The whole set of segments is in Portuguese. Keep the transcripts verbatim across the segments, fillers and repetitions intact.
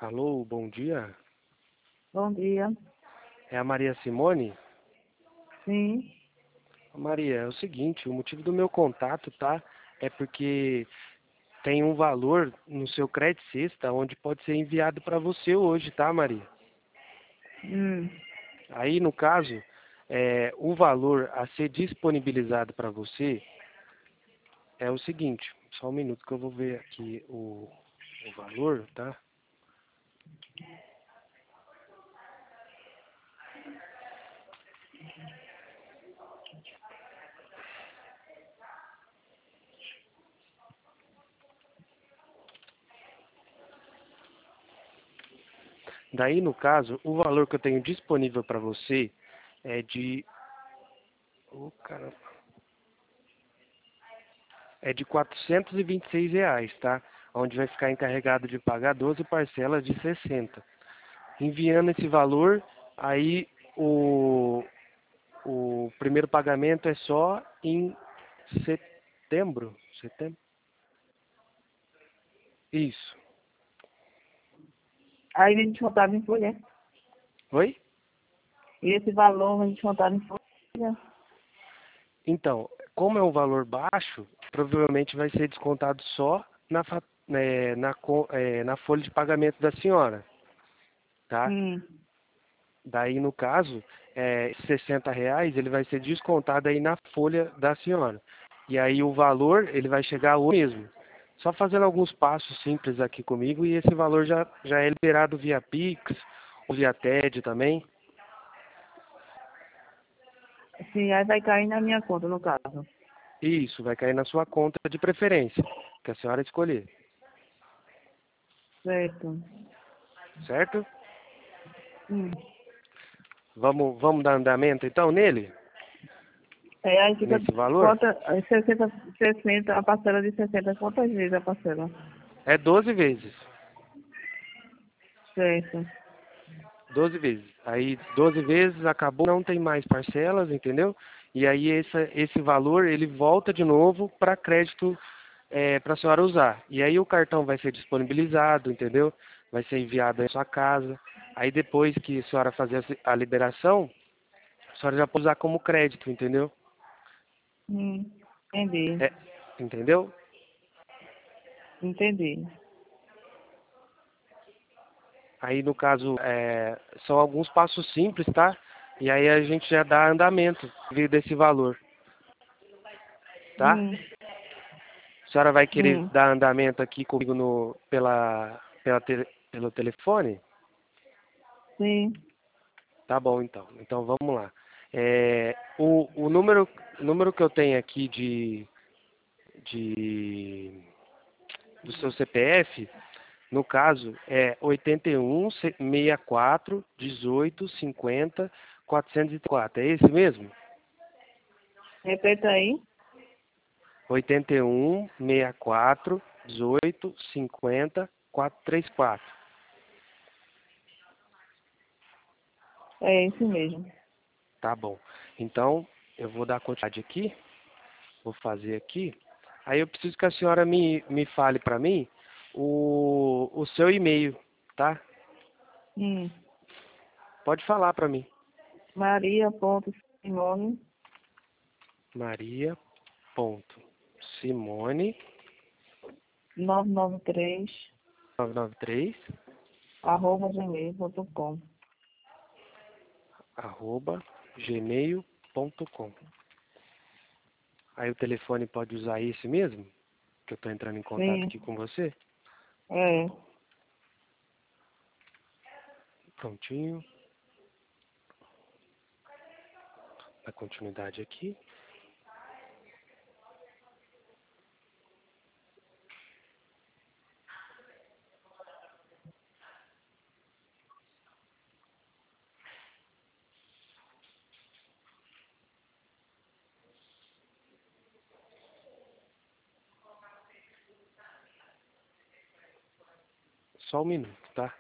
Alô, bom dia. Bom dia. É a Maria Simone? Sim. Maria, é o seguinte, o motivo do meu contato, tá? É porque tem um valor no seu crédito sexta onde pode ser enviado para você hoje, tá, Maria? Hum. Aí, no caso, é, o valor a ser disponibilizado para você é o seguinte, só um minuto que eu vou ver aqui o, o valor, tá? Daí, no caso, o valor que eu tenho disponível para você é de... Ô, caramba. É de quatrocentos e vinte e seis reais, tá? Onde vai ficar encarregado de pagar doze parcelas de sessenta. Enviando esse valor, aí o, o primeiro pagamento é só em setembro. Setembro? Isso. Aí a gente contava em folha. Oi? E esse valor a gente contava em folha. Então, como é um valor baixo, provavelmente vai ser descontado só na, fa- é, na, co- é, na folha de pagamento da senhora, tá? Hum. Daí, no caso, é, sessenta reais, ele vai ser descontado aí na folha da senhora. E aí o valor, ele vai chegar hoje mesmo. Só fazendo alguns passos simples aqui comigo e esse valor já, já é liberado via Pix ou via T E D também. Sim, aí vai cair na minha conta, no caso. Isso, vai cair na sua conta de preferência, que a senhora escolher, Certo. certo? Hum. Vamos, vamos dar andamento então nele, É, aí fica nesse valor? quanto, aí sessenta, sessenta, a parcela de sessenta, quantas vezes a parcela? É doze vezes. Certo. Doze vezes. Aí doze vezes acabou, não tem mais parcelas, entendeu? E aí esse, esse valor ele volta de novo para crédito para a senhora usar. E aí o cartão vai ser disponibilizado, entendeu? Vai ser enviado em sua casa. Aí depois que a senhora fazer a liberação, a senhora já pode usar como crédito, entendeu? Hum. Entendi. É, entendeu? Entendi. Aí no caso é, são alguns passos simples, tá? E aí a gente já dá andamento devido a esse valor, tá? Hum. A senhora vai querer Hum. dar andamento aqui comigo no, pela, pela tele- pelo telefone? Sim. Tá bom, então. Então vamos lá. É, o, o número, o número que eu tenho aqui de, de do seu C P F, no caso, é oitenta e um, sessenta e quatro, dezoito, cinquenta, quatrocentos e quatro. É esse mesmo? Repeta aí. oitenta e um, sessenta e quatro, dezoito, cinquenta, quatrocentos e trinta e quatro. É esse mesmo. Tá bom. Então, eu vou dar quantidade aqui, vou fazer aqui. Aí eu preciso que a senhora me, me fale para mim o, o seu e-mail, tá? Hum. Pode falar para mim. Maria ponto Simone Maria ponto Simone novecentos e noventa e três nove nove três arroba gmail ponto com. arroba gmail ponto com. Aí o telefone pode usar esse mesmo? Que eu estou entrando em contato Sim. aqui com você. É. Prontinho. Dá continuidade aqui. Só um minuto, tá?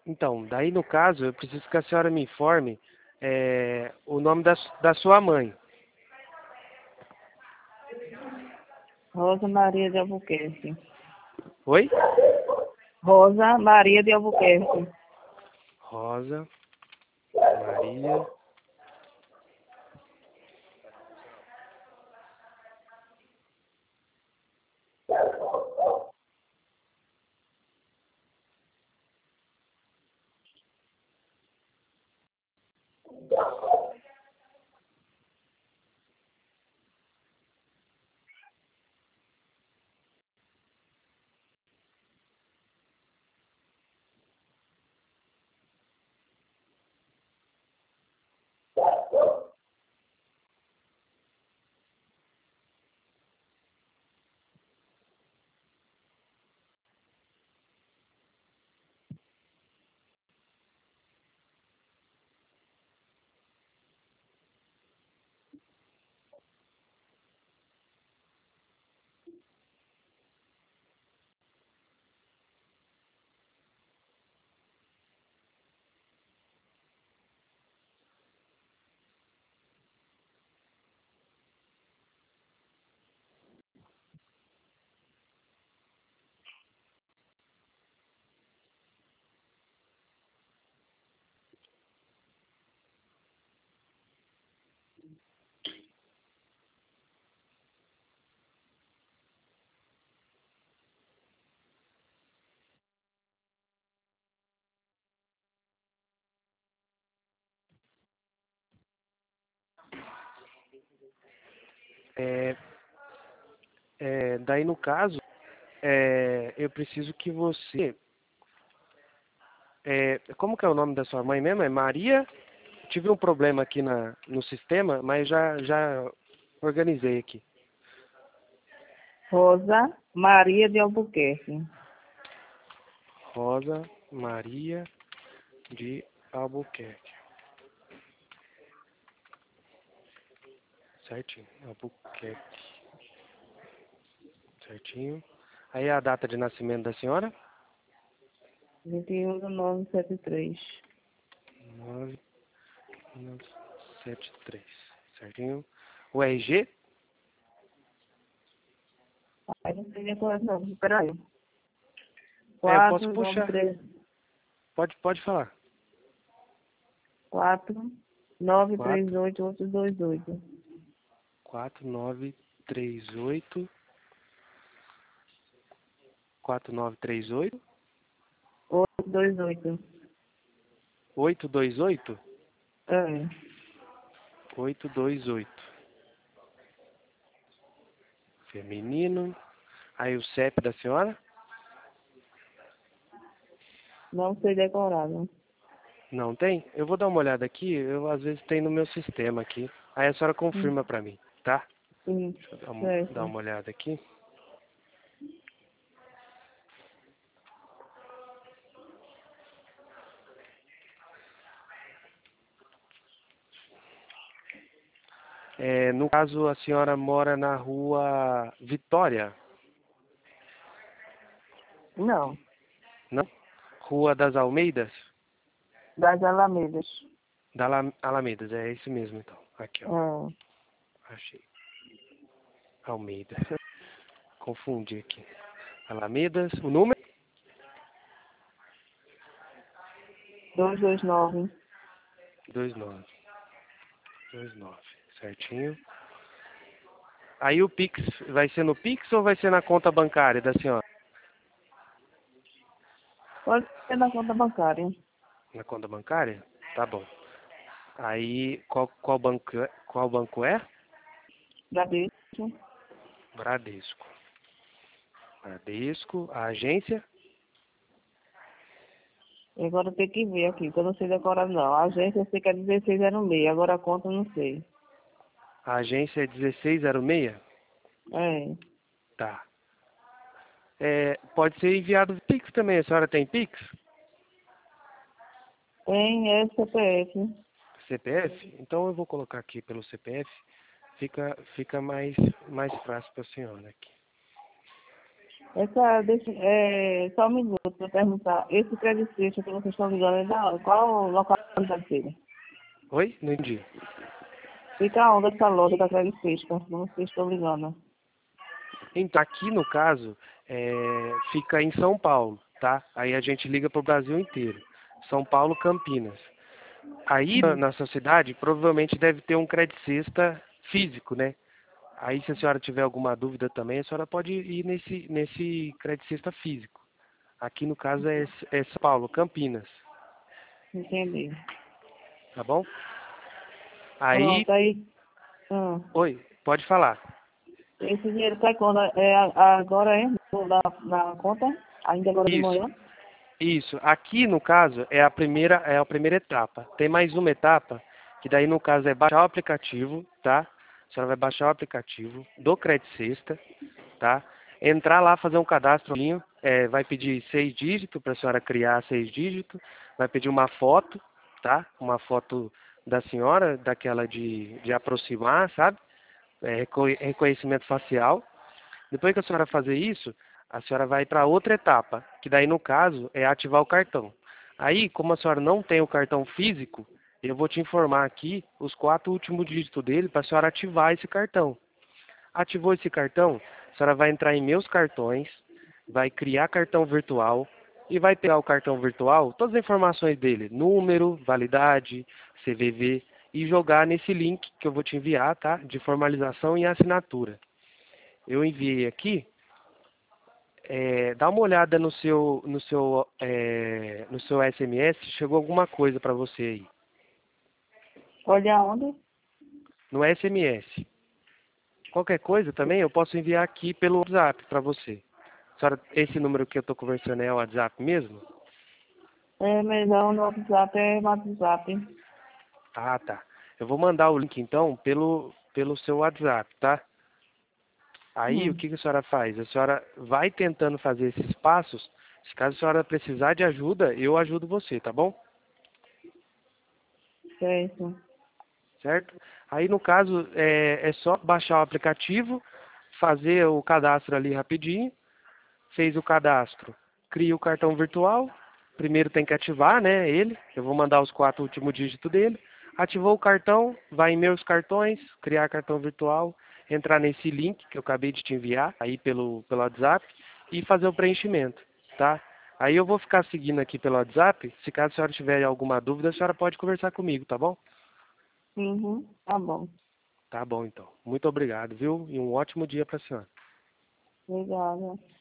Então, daí no caso, eu preciso que a senhora me informe é, o nome da, su- da sua mãe. Rosa Maria de Albuquerque. Oi? Rosa Maria de Albuquerque. Rosa Maria. É, é, daí no caso, é, eu preciso que você. É, como que é o nome da sua mãe mesmo? É Maria? Tive um problema aqui na, no sistema, mas já, já organizei aqui. Rosa Maria de Albuquerque. Rosa Maria de Albuquerque. Certinho. Albuquerque. Certinho. Aí a data de nascimento da senhora? vinte e um de nove setenta e três. nove nove sete três. Certinho. O R G? Aí não sei decorar não. Peraí. É, eu posso Quatro, nove, puxar. três, Pode, pode falar. quatro, nove, três, Quatro oito, oito, dois, oito. quatro nove três oito. Quatro nove três oito. Oito, dois, oito. Oito dois oito. É. Oito dois oito. Feminino. Aí o C E P da senhora? Não sei decorar, não. Não tem? Eu vou dar uma olhada aqui. Eu às vezes tem no meu sistema aqui. Aí a senhora Hum, confirma pra mim, tá? Sim, Deixa eu dar uma, dar certo. uma olhada aqui. É, no caso, a senhora mora na rua Vitória, Não, não? Rua das Almeidas? das Alamedas. Da Ala- Alamedas, é isso mesmo então. Aqui, ó. É. Achei. Almeida. Confundi aqui. Alamedas, o número? duzentos e vinte e nove. dois nove. dois nove. Certinho. Aí o Pix, vai ser no Pix ou vai ser na conta bancária da senhora? Pode ser na conta bancária. Na conta bancária? Tá bom. Aí, qual, qual banco é? Qual banco é? Bradesco. Bradesco. Bradesco, a agência? E agora tem que ver aqui, que eu não sei decorar não. A agência eu sei que é dezesseis zero seis, agora a conta eu não sei. A agência é dezesseis zero seis? É. Tá. É, pode ser enviado Pix também. A senhora tem Pix? Tem é C P F. C P F? Então eu vou colocar aqui pelo C P F. Fica, fica mais, mais fácil para a senhora aqui. Essa, deixa, é, só um minuto para perguntar. Esse crédito Sexta que vocês estão ligando é da onde? Qual localidade dele? Oi? Não entendi. Fica onde essa loja da Crédito Sexta? Que vocês estão ligando? Então, aqui no caso, é, fica em São Paulo, tá? Aí a gente liga para o Brasil inteiro. São Paulo, Campinas. Aí na, Uhum. na sua cidade, provavelmente deve ter um crédito Sexta físico, né? Aí se a senhora tiver alguma dúvida também, a senhora pode ir nesse, nesse crédito Sexta físico. Aqui no caso é, é São Paulo, Campinas, Entendi. tá bom? Aí, Pronto, aí. Hum. oi, pode falar. Esse dinheiro cai quando? É, a- agora é na, na conta? Ainda agora de Isso, manhã? isso. Aqui no caso é a primeira, é a primeira etapa. Tem mais uma etapa, que daí no caso é baixar o aplicativo, tá? A senhora vai baixar o aplicativo do Crédito Sexta, tá? Entrar lá, fazer um cadastro, é, vai pedir seis dígitos para a senhora criar seis dígitos, vai pedir uma foto, tá? Uma foto da senhora, daquela de, de aproximar, sabe? É, reco- reconhecimento facial. Depois que a senhora fazer isso, a senhora vai para outra etapa, que daí no caso é ativar o cartão. Aí, como a senhora não tem o cartão físico, eu vou te informar aqui os quatro últimos dígitos dele para a senhora ativar esse cartão. Ativou esse cartão, a senhora vai entrar em meus cartões, vai criar cartão virtual e vai pegar o cartão virtual, todas as informações dele, número, validade, C V V, e jogar nesse link que eu vou te enviar, tá? De formalização e assinatura. Eu enviei aqui. É, dá uma olhada no seu, no seu, é, no seu S M S, chegou alguma coisa para você aí. Olha onde? No S M S. Qualquer coisa também eu posso enviar aqui pelo WhatsApp para você. Senhora, esse número que eu estou conversando é o WhatsApp mesmo? É melhor no WhatsApp, é no WhatsApp. Ah, tá. Eu vou mandar o link então pelo, pelo seu WhatsApp, tá? Aí o Hum, que que a senhora faz? A senhora vai tentando fazer esses passos. Se caso a senhora precisar de ajuda, eu ajudo você, tá bom? certo. Certo? Aí no caso é, é só baixar o aplicativo, fazer o cadastro ali rapidinho, fez o cadastro, cria o cartão virtual, primeiro tem que ativar, né, ele, eu vou mandar os quatro últimos dígitos dele, ativou o cartão, vai em meus cartões, criar cartão virtual, entrar nesse link que eu acabei de te enviar aí pelo, pelo WhatsApp e fazer o preenchimento, tá? Aí eu vou ficar seguindo aqui pelo WhatsApp, se caso a senhora tiver alguma dúvida, a senhora pode conversar comigo, tá bom? Uhum, tá bom. Tá bom, então. Muito obrigado, viu? E um ótimo dia para a senhora. Obrigada.